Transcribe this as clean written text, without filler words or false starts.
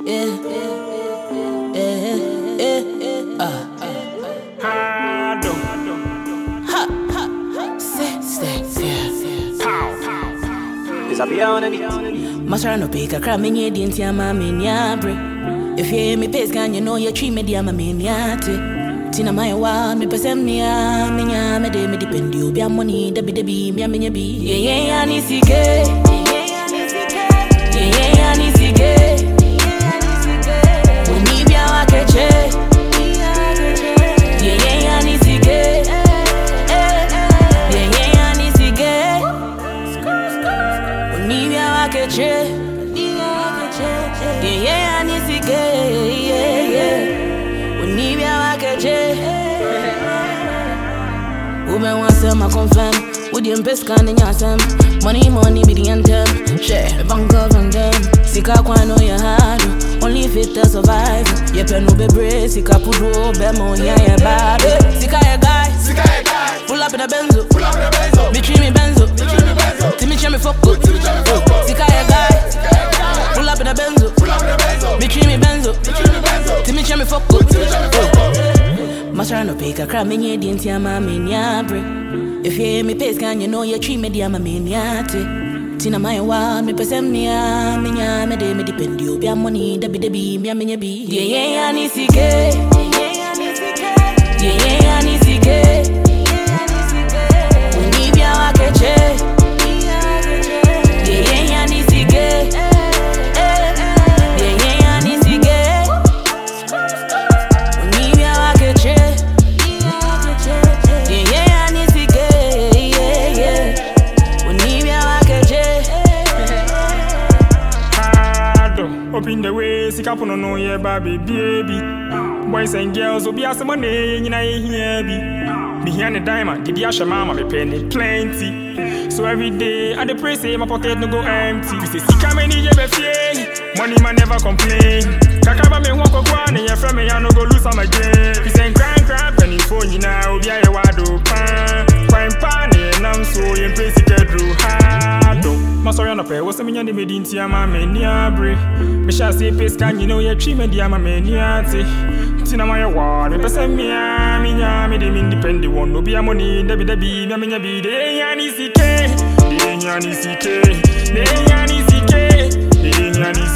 Masarano pika kramenye dinti ama menyabre. If you hear me pace can you know you treat me di ama menyate. Tina maya wa me pesemnia menya me de me depend you bia money debi debi me menya bi. Yeah ani sike. Yeah ani sike. Uni bia wa keche. Yeah ani sike. Yeah ani sike. Uni bia wa keche. Yeah ani sike. Uni bia wa keche. Woman wants them, I confirm. With the best kind of yasam. Money be the anthem. Share, banker from them. Sika kwa no ya hard. Only fit to survive. Ye pen no be brave. Sika pudo bemo ya bad. Sika ya guy. Pull up in a benzo. Me treat me benzo. Timmy check me fuck good. Sika ya guy. Pull up in a benzo. Me treat me benzo. Timmy check me fuck good. Masarano pika kramenye dinti ama menyabre. If you hear me pace can you know you treat me di ama menyate. Tina maya wa me pesemnia menya me de me depend you bia money debi debi me menya bi. Yeah ani sike. Yeah ani sike. Uni bia wa keche. Yeah ani sike. Yeah ani sike. Uni bia wa keche. Up in the way, sika puno no ye baby baby. Boys and girls will be as money in a here be. Behind the diamond, did yasha mama me penny plenty. So every day I dey pray say my pocket no go empty. We say sika many ye be fear. Money man never complain. Kakaba me won't go and your friend me I no go lose on my game. We say crank penny phone you now be a wado pan. Crime pan and I'm so you place it through hard. Masarano pay what's the meaning of the dinti ama menyabre. Me shall say pace can you know you treat me di ama menyate. Tina maya wa me pesemia minya me de independent one no be a money debi debi me menya bi de yani sike. De yani sike. De yani sike. De yani